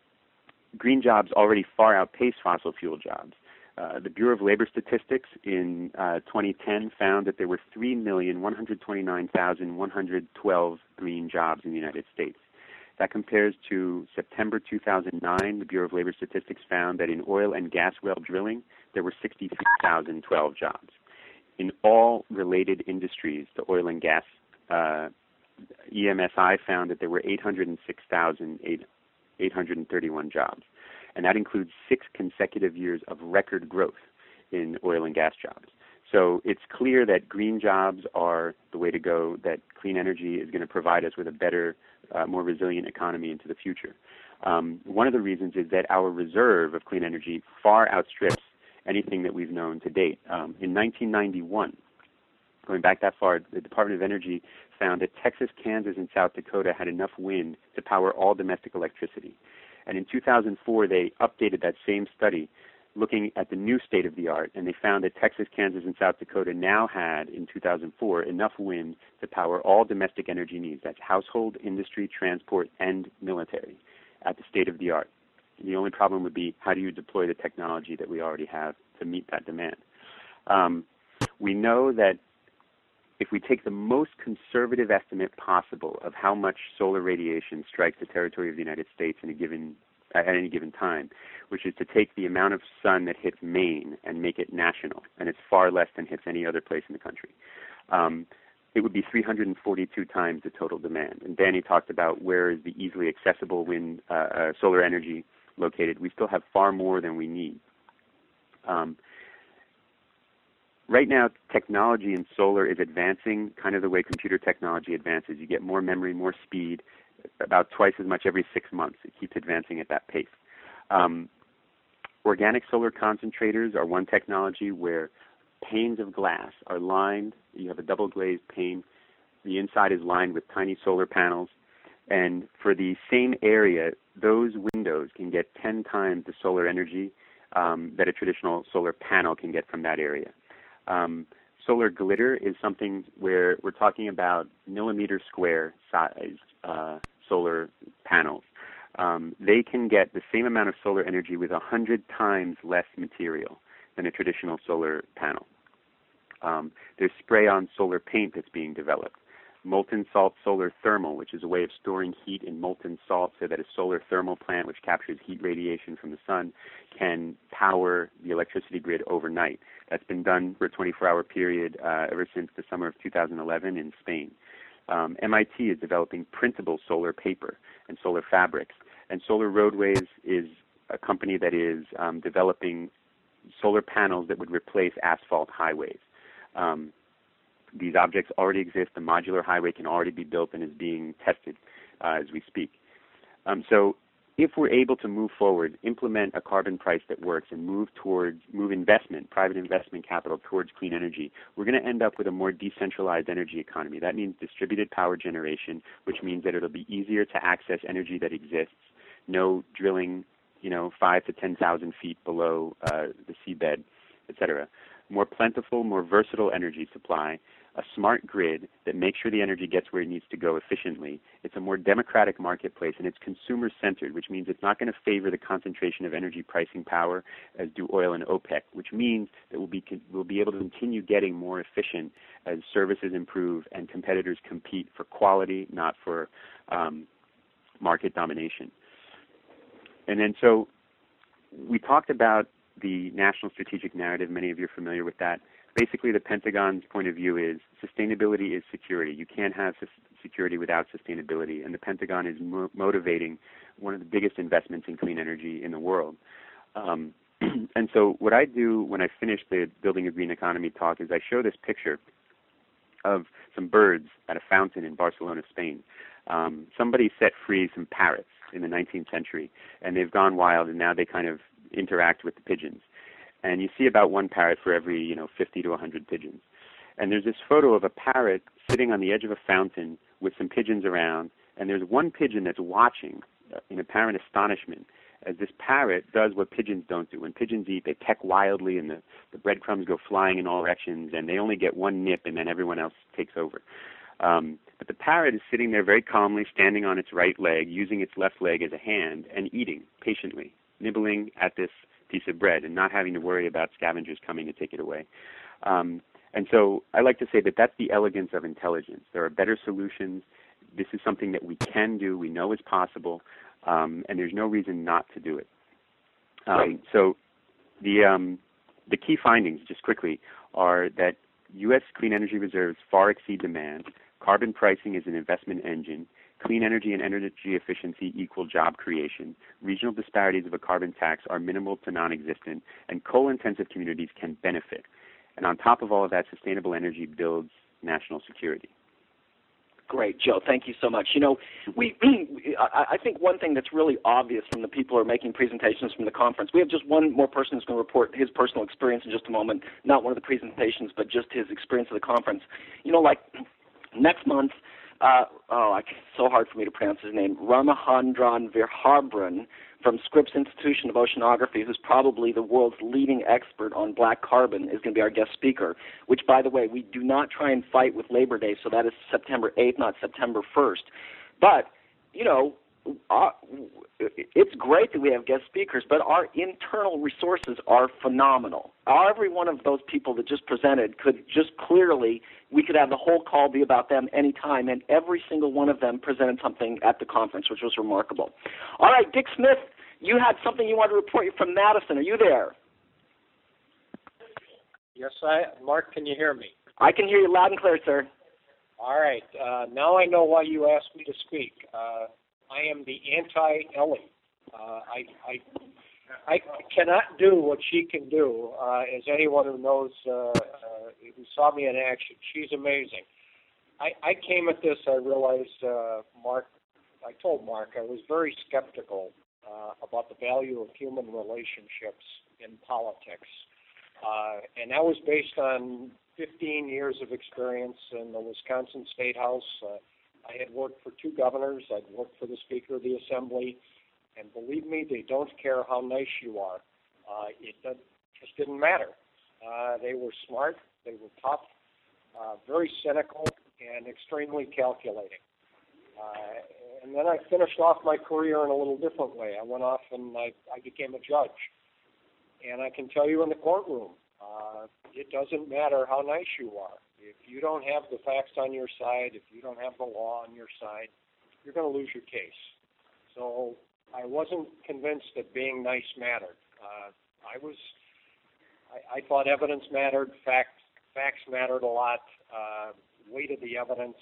green jobs already far outpace fossil fuel jobs. Uh, the Bureau of Labor Statistics in uh, twenty ten found that there were three million one hundred twenty-nine thousand one hundred twelve green jobs in the United States. That compares to September two thousand nine. The Bureau of Labor Statistics found that in oil and gas well drilling, there were sixty-three thousand twelve jobs. In all related industries to oil and gas, uh, E M S I found that there were eight hundred six thousand eight hundred thirty-one jobs. And that includes six consecutive years of record growth in oil and gas jobs. So it's clear that green jobs are the way to go, that clean energy is going to provide us with a better, uh, more resilient economy into the future. Um, one of the reasons is that our reserve of clean energy far outstrips anything that we've known to date. Um, in nineteen ninety-one, going back that far, the Department of Energy found that Texas, Kansas, and South Dakota had enough wind to power all domestic electricity. And in two thousand four, they updated that same study looking at the new state-of-the-art, and they found that Texas, Kansas, and South Dakota now had, in two thousand four, enough wind to power all domestic energy needs. That's household, industry, transport, and military at the state-of-the-art. The only problem would be how do you deploy the technology that we already have to meet that demand? Um, we know that if we take the most conservative estimate possible of how much solar radiation strikes the territory of the United States in a given at any given time, which is to take the amount of sun that hits Maine and make it national, and it's far less than hits any other place in the country, um, it would be three hundred forty-two times the total demand. And Danny talked about where is the easily accessible wind, uh, uh, solar energy located. We still have far more than we need. Um, Right now, technology in solar is advancing kind of the way computer technology advances. You get more memory, more speed, about twice as much every six months. It keeps advancing at that pace. Um, organic solar concentrators are one technology where panes of glass are lined. You have a double glazed pane. The inside is lined with tiny solar panels. And for the same area, those windows can get ten times the solar energy um, that a traditional solar panel can get from that area. Um, solar glitter is something where we're talking about millimeter square size uh, solar panels. Um, they can get the same amount of solar energy with one hundred times less material than a traditional solar panel. Um, there's spray-on solar paint that's being developed. Molten salt solar thermal, which is a way of storing heat in molten salt so that a solar thermal plant, which captures heat radiation from the sun, can power the electricity grid overnight. That's been done for a twenty-four hour period uh, ever since the summer of two thousand eleven in Spain. Um, M I T is developing printable solar paper and solar fabrics. And Solar Roadways is a company that is um, developing solar panels that would replace asphalt highways. Um, These objects already exist. The modular highway can already be built and is being tested uh, as we speak. Um, so if we're able to move forward, implement a carbon price that works, and move towards, move investment, private investment capital towards clean energy, we're going to end up with a more decentralized energy economy. That means distributed power generation, which means that it'll be easier to access energy that exists, no drilling, you know, five to ten thousand feet below uh, the seabed, et cetera. More plentiful, more versatile energy supply, a smart grid that makes sure the energy gets where it needs to go efficiently. It's a more democratic marketplace, and it's consumer-centered, which means it's not going to favor the concentration of energy pricing power as do oil and OPEC, which means that we'll be, we'll be able to continue getting more efficient as services improve and competitors compete for quality, not for um, market domination. And then so we talked about the National Strategic Narrative. Many of you are familiar with that. Basically, the Pentagon's point of view is sustainability is security. You can't have security without sustainability, and the Pentagon is mo- motivating one of the biggest investments in clean energy in the world. Um, and so what I do when I finish the Building a Green Economy talk is I show this picture of some birds at a fountain in Barcelona, Spain. Um, somebody set free some parrots. in the nineteenth century, and they've gone wild, and now they kind of interact with the pigeons. And you see about one parrot for every, you know, fifty to one hundred pigeons. And there's this photo of a parrot sitting on the edge of a fountain with some pigeons around, and there's one pigeon that's watching uh, in apparent astonishment as this parrot does what pigeons don't do. When pigeons eat, they peck wildly, and the, the breadcrumbs go flying in all directions, and they only get one nip, and then everyone else takes over. Um, but the parrot is sitting there very calmly, standing on its right leg, using its left leg as a hand, and eating patiently, nibbling at this piece of bread and not having to worry about scavengers coming to take it away. Um, and so I like to say that that's the elegance of intelligence. There are better solutions. This is something that we can do, we know is possible, um, and there's no reason not to do it. Um, right. So the um, the key findings, just quickly, are that U S clean energy reserves far exceed demand, carbon pricing is an investment engine, clean energy and energy efficiency equal job creation, regional disparities of a carbon tax are minimal to non-existent, and coal-intensive communities can benefit. And on top of all of that, sustainable energy builds national security. Great, Joe. Thank you so much. You know, we, I think one thing that's really obvious from the people who are making presentations from the conference, we have just one more person who's going to report his personal experience in just a moment, not one of the presentations, but just his experience of the conference. You know, like next month, uh, oh, it's so hard for me to pronounce his name, Ramahandran Virhabran from Scripps Institution of Oceanography, who's probably the world's leading expert on black carbon, is going to be our guest speaker, which, by the way, we do not try and fight with Labor Day, so that is September eighth, not September first. But, you know, uh, it's great that we have guest speakers, but our internal resources are phenomenal. Every one of those people that just presented could just clearly, we could have the whole call be about them anytime, and every single one of them presented something at the conference, which was remarkable. All right, Dick Smith, you had something you wanted to report from Madison. Are you there? Yes, I. Mark, can you hear me? I can hear you loud and clear, sir. All right. Uh, now I know why you asked me to speak. Uh, I am the anti-Ellie. Uh, I, I, I cannot do what she can do, uh, as anyone who knows, uh, uh, who saw me in action. She's amazing. I, I came at this, I realized, uh, Mark, I told Mark, I was very skeptical uh, about the value of human relationships in politics. Uh, and that was based on fifteen years of experience in the Wisconsin State House. Uh, I had worked for two governors. I'd worked for the Speaker of the Assembly. And believe me, they don't care how nice you are. Uh, it just didn't matter. Uh, they were smart. They were tough, uh, very cynical, and extremely calculating. Uh, and then I finished off my career in a little different way. I went off and I, I became a judge. And I can tell you in the courtroom, uh, it doesn't matter how nice you are. If you don't have the facts on your side, if you don't have the law on your side, you're going to lose your case. So I wasn't convinced that being nice mattered. Uh, I was, I, I thought evidence mattered, facts, facts mattered a lot, uh, weight of the evidence.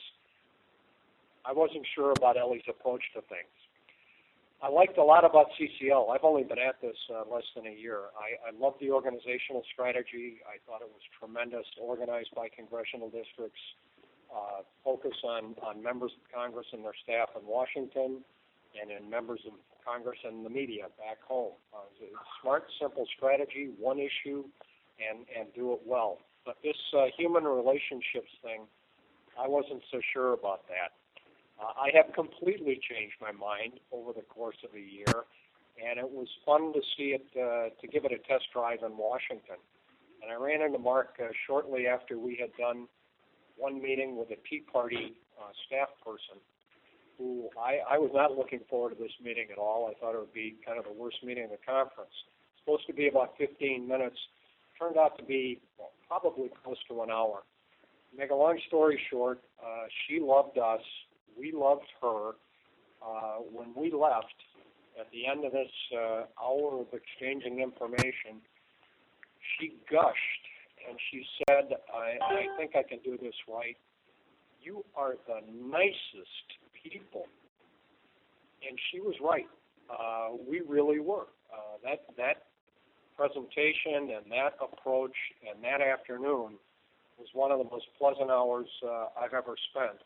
I wasn't sure about Ellie's approach to things. I liked a lot about C C L. I've only been at this uh, less than a year. I, I loved the organizational strategy. I thought it was tremendous, organized by congressional districts, uh, focus on, on members of Congress and their staff in Washington, and in members of Congress and the media back home. Uh, it was a smart, simple strategy, one issue, and, and do it well. But this uh, human relationships thing, I wasn't so sure about that. Uh, I have completely changed my mind over the course of a year, and it was fun to see it, uh, to give it a test drive in Washington. And I ran into Mark uh, shortly after we had done one meeting with a Tea Party uh, staff person who I, I was not looking forward to this meeting at all. I thought it would be kind of the worst meeting of the conference. It's supposed to be about fifteen minutes. Turned out to be well, probably close to an hour. To make a long story short, uh, she loved us. We loved her. Uh, when we left, at the end of this uh, hour of exchanging information, she gushed and she said, I, I think I can do this right. You are the nicest people. And she was right. Uh, we really were. Uh, that, that presentation and that approach and that afternoon was one of the most pleasant hours uh, I've ever spent.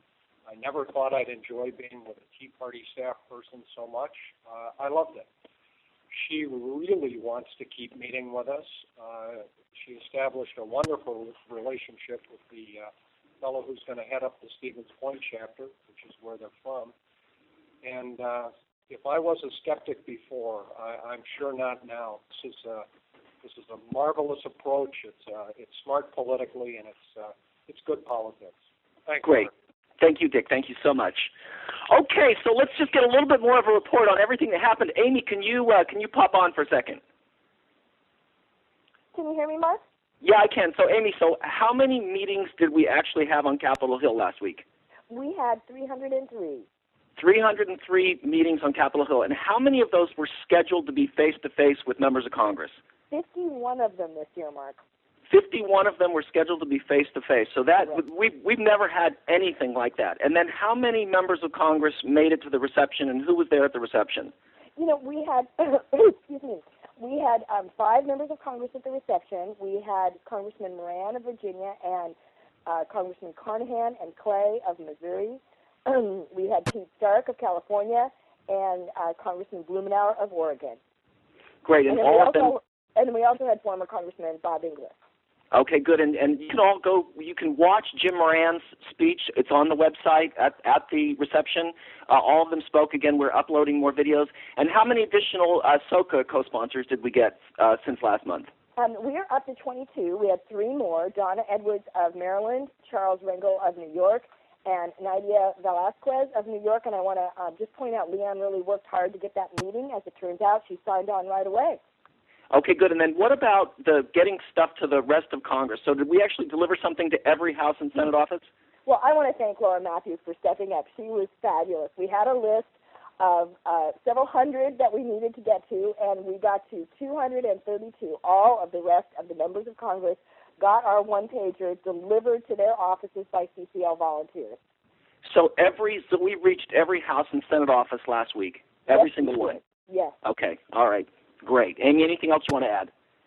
I never thought I'd enjoy being with a Tea Party staff person so much. Uh, I loved it. She really wants to keep meeting with us. Uh, she established a wonderful relationship with the uh, fellow who's going to head up the Stevens Point chapter, which is where they're from. And uh, if I was a skeptic before, I, I'm sure not now. This is a this is a marvelous approach. It's uh, it's smart politically, and it's uh, it's good politics. Thank Great. you. Thank you, Dick. Thank you so much. Okay, so let's just get a little bit more of a report on everything that happened. Amy, can you uh, can you pop on for a second? Can you hear me, Mark? Yeah, I can. So, Amy, so how many meetings did we actually have on Capitol Hill last week? We had three hundred three. three hundred three meetings on Capitol Hill. And how many of those were scheduled to be face-to-face with members of Congress? fifty-one of them this year, Mark. fifty-one of them were scheduled to be face-to-face. So that we, we've never had anything like that. And then how many members of Congress made it to the reception, and who was there at the reception? You know, we had, excuse me, we had um, five members of Congress at the reception. We had Congressman Moran of Virginia and uh, Congressman Carnahan and Clay of Missouri. We had Pete Stark of California and uh, Congressman Blumenauer of Oregon. Great, and, and all also, of them... And we also had former Congressman Bob Inglis. Okay, good. And, and you can all go, you can watch Jim Moran's speech. It's on the website at, at the reception. Uh, all of them spoke. Again, we're uploading more videos. And how many additional uh, SOCA co-sponsors did we get uh, since last month? Um, we are up to twenty-two. We had three more, Donna Edwards of Maryland, Charles Rengel of New York, and Nadia Velasquez of New York. And I want to uh, just point out, Leanne really worked hard to get that meeting. As it turns out, she signed on right away. Okay, good. And then what about the getting stuff to the rest of Congress? So did we actually deliver something to every House and Senate office? Well, I want to thank Laura Matthews for stepping up. She was fabulous. We had a list of uh, several hundred that we needed to get to, and we got to two hundred thirty-two. All of the rest of the members of Congress got our one-pager delivered to their offices by C C L volunteers. So every so we reached every House and Senate office last week, every yes, single one? Yes. Okay, all right. Great. Amy, anything else you want to add?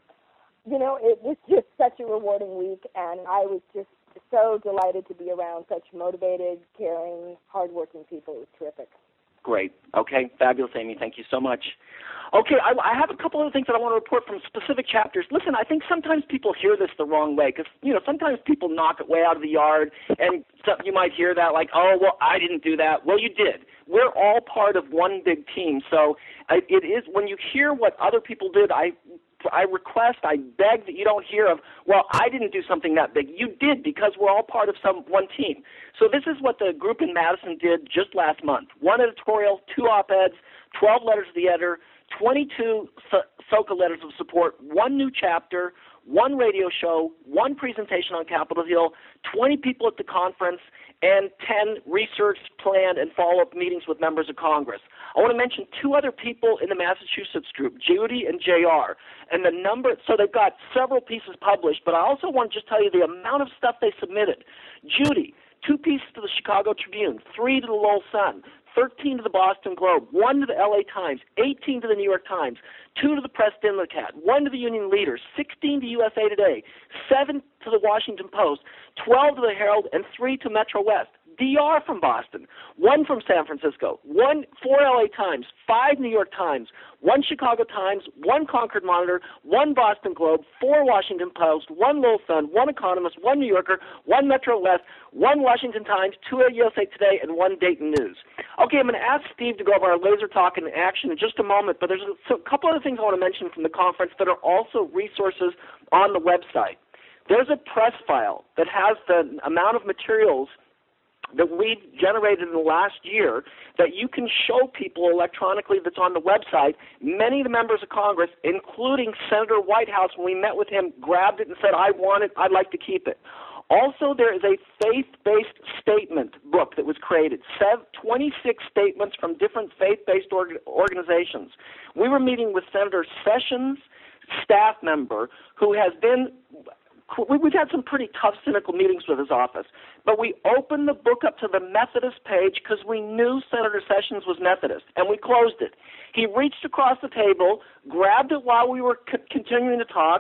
You know, it was just such a rewarding week, and I was just so delighted to be around such motivated, caring, hardworking people. It was terrific. Great. Okay, fabulous, Amy. Thank you so much. Okay, I, I have a couple other things that I want to report from specific chapters. Listen, I think sometimes people hear this the wrong way because, you know, sometimes people knock it way out of the yard, and so you might hear that like, oh, well, I didn't do that. Well, you did. We're all part of one big team. So I, it is when you hear what other people did, I I request, I beg that you don't hear of, well, I didn't do something that big. You did because we're all part of some one team. So this is what the group in Madison did just last month. One editorial, two op-eds, twelve letters to the editor, twenty-two SOCA letters of support, one new chapter, one radio show, one presentation on Capitol Hill, twenty people at the conference, and ten research, planned, and follow-up meetings with members of Congress. I want to mention two other people in the Massachusetts group, Judy and J R, and the number, so they've got several pieces published, but I also want to just tell you the amount of stuff they submitted. Judy, two pieces to the Chicago Tribune, three to the Lowell Sun, thirteen to the Boston Globe, one to the L A Times, eighteen to the New York Times, two to the Press-Democrat, one to the Union Leader, sixteen to U S A Today, seven to the Washington Post, twelve to the Herald, and three to Metro West. D R from Boston, one from San Francisco, one four L A Times, five New York Times, one Chicago Times, one Concord Monitor, one Boston Globe, four Washington Post, one Lowell Sun, one Economist, one New Yorker, one Metro West, one Washington Times, two U S A Today, and one Dayton News. Okay, I'm going to ask Steve to go over our laser talk in action in just a moment, but there's a, a couple other things I want to mention from the conference that are also resources on the website. There's a press file that has the amount of materials that we've generated in the last year that you can show people electronically that's on the website. Many of the members of Congress, including Senator Whitehouse, when we met with him, grabbed it and said, I want it, I'd like to keep it. Also, there is a faith-based statement book that was created, twenty-six statements from different faith-based org- organizations. We were meeting with Senator Sessions' staff member who has been We've had some pretty tough, cynical meetings with his office, but we opened the book up to the Methodist page because we knew Senator Sessions was Methodist, and we closed it. He reached across the table, grabbed it while we were c- continuing to talk,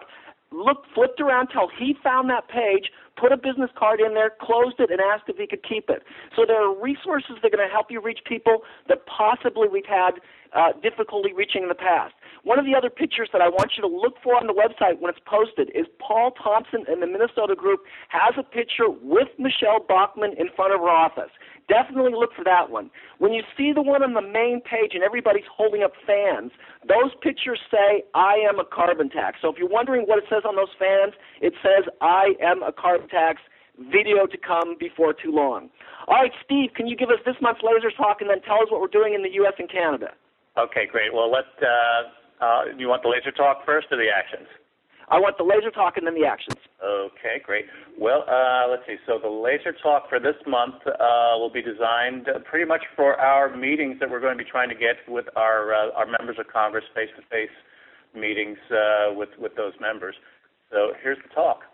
looked, flipped around till he found that page, put a business card in there, closed it, and asked if he could keep it. So there are resources that are going to help you reach people that possibly we've had uh, difficulty reaching in the past. One of the other pictures that I want you to look for on the website when it's posted is Paul Thompson and the Minnesota group has a picture with Michelle Bachmann in front of her office. Definitely look for that one. When you see the one on the main page and everybody's holding up fans, those pictures say, I am a carbon tax. So if you're wondering what it says on those fans, it says, I am a carbon tax. Video to come before too long. All right, Steve, can you give us this month's Laser Talk and then tell us what we're doing in the U S and Canada? Okay, great. Well, let uh, uh, you want the Laser Talk first or the actions? I want the Laser Talk and then the actions. Okay, great. Well, uh, let's see. So the Laser Talk for this month uh, will be designed uh, pretty much for our meetings that we're going to be trying to get with our uh, our members of Congress, face-to-face meetings uh, with, with those members. So here's the talk.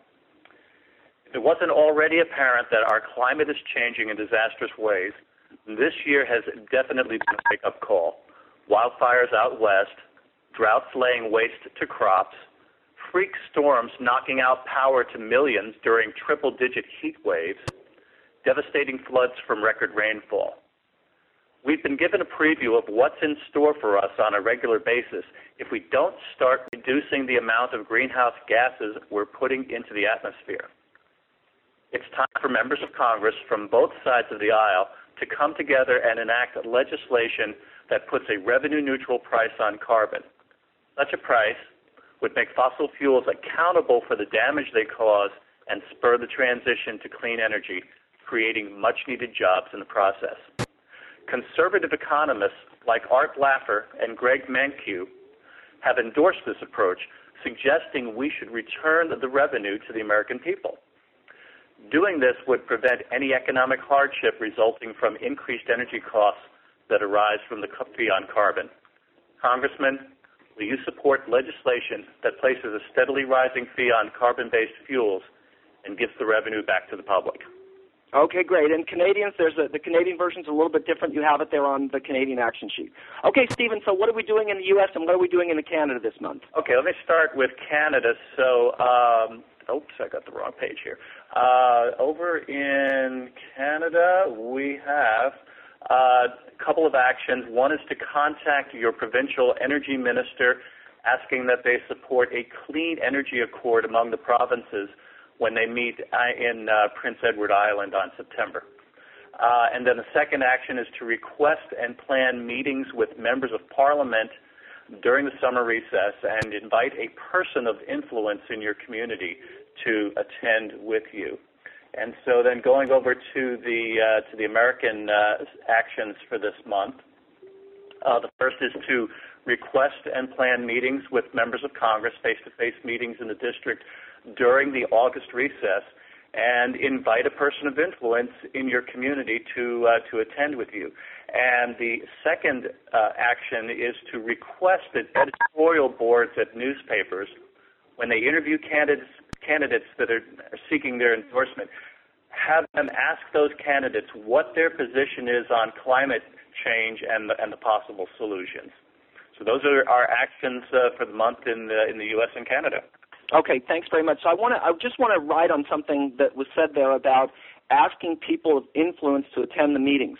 If it wasn't already apparent that our climate is changing in disastrous ways, this year has definitely been a wake-up call. Wildfires out west, droughts laying waste to crops, freak storms knocking out power to millions during triple-digit heat waves, devastating floods from record rainfall. We've been given a preview of what's in store for us on a regular basis if we don't start reducing the amount of greenhouse gases we're putting into the atmosphere. It's time for members of Congress from both sides of the aisle to come together and enact legislation that puts a revenue-neutral price on carbon. Such a price would make fossil fuels accountable for the damage they cause and spur the transition to clean energy, creating much-needed jobs in the process. Conservative economists like Art Laffer and Greg Mankiw have endorsed this approach, suggesting we should return the revenue to the American people. Doing this would prevent any economic hardship resulting from increased energy costs that arise from the fee on carbon. Congressman, will you support legislation that places a steadily rising fee on carbon-based fuels and gives the revenue back to the public? Okay, great. And Canadians, there's a, the Canadian version's a little bit different. You have it there on the Canadian action sheet. Okay, Stephen, so what are we doing in the U S and what are we doing in Canada this month? Okay, let me start with Canada. So, um, oops, I got the wrong page here. Uh, over in Canada, we have uh, a couple of actions. One is to contact your provincial energy minister asking that they support a clean energy accord among the provinces when they meet in uh, Prince Edward Island on September. Uh, and then the second action is to request and plan meetings with members of Parliament during the summer recess and invite a person of influence in your community to attend with you. And so then going over to the uh, to the American uh, actions for this month, uh, the first is to request and plan meetings with members of Congress, face-to-face meetings in the district during the August recess, and invite a person of influence in your community to uh, to attend with you. And the second uh, action is to request that editorial boards at newspapers, when they interview candidates candidates that are, are seeking their endorsement, have them ask those candidates what their position is on climate change and the, and the possible solutions. So those are our actions uh, for the month in the in the U S and Canada. Okay, thanks very much. So I want to, I just want to write on something that was said there about asking people of influence to attend the meetings.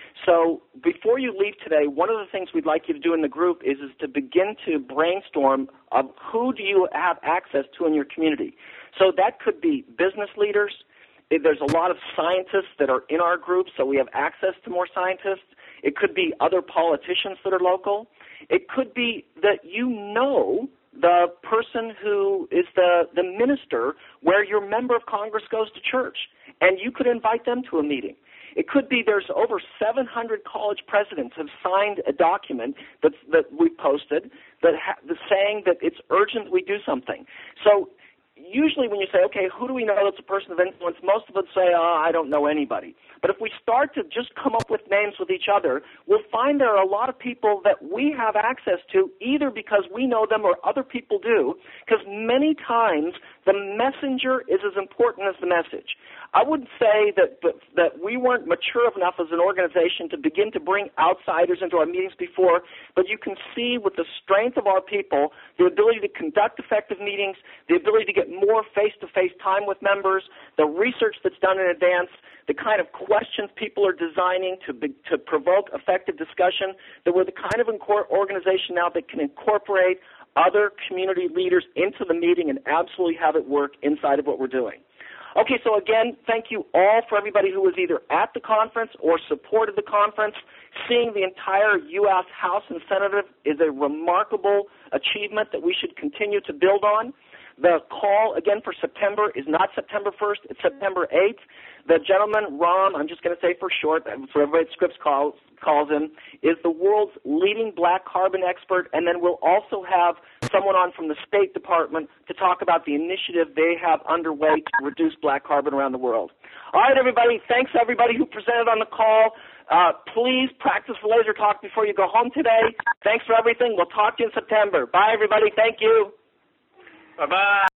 So before you leave today, one of the things we'd like you to do in the group is, is to begin to brainstorm of who do you have access to in your community. So that could be business leaders. There's a lot of scientists that are in our group, so we have access to more scientists. It could be other politicians that are local. It could be that you know the person who is the, the minister where your member of Congress goes to church, and you could invite them to a meeting. It could be there's over seven hundred college presidents have signed a document that's, that we posted that ha- that's saying that it's urgent we do something. So usually when you say, okay, who do we know that's a person of influence, most of us say, oh, I don't know anybody. But if we start to just come up with names with each other, we'll find there are a lot of people that we have access to either because we know them or other people do, because many times The messenger is as important as the message. I would say that, that that we weren't mature enough as an organization to begin to bring outsiders into our meetings before, but you can see with the strength of our people, the ability to conduct effective meetings, the ability to get more face-to-face time with members, the research that's done in advance, the kind of questions people are designing to be, to provoke effective discussion, that we're the kind of organization now that can incorporate other community leaders into the meeting and absolutely have it work inside of what we're doing. Okay, so again, thank you all for everybody who was either at the conference or supported the conference. Seeing the entire U S House and Senate is a remarkable achievement that we should continue to build on. The call, again, for September is not September first, it's September eighth. The gentleman, Ram, I'm just going to say for short, for everybody at Scripps calls, calls him, is the world's leading black carbon expert, and then we'll also have someone on from the State Department to talk about the initiative they have underway to reduce black carbon around the world. All right, everybody, thanks everybody who presented on the call. Uh, please practice the laser talk before you go home today. Thanks for everything. We'll talk to you in September. Bye, everybody. Thank you. Bye-bye.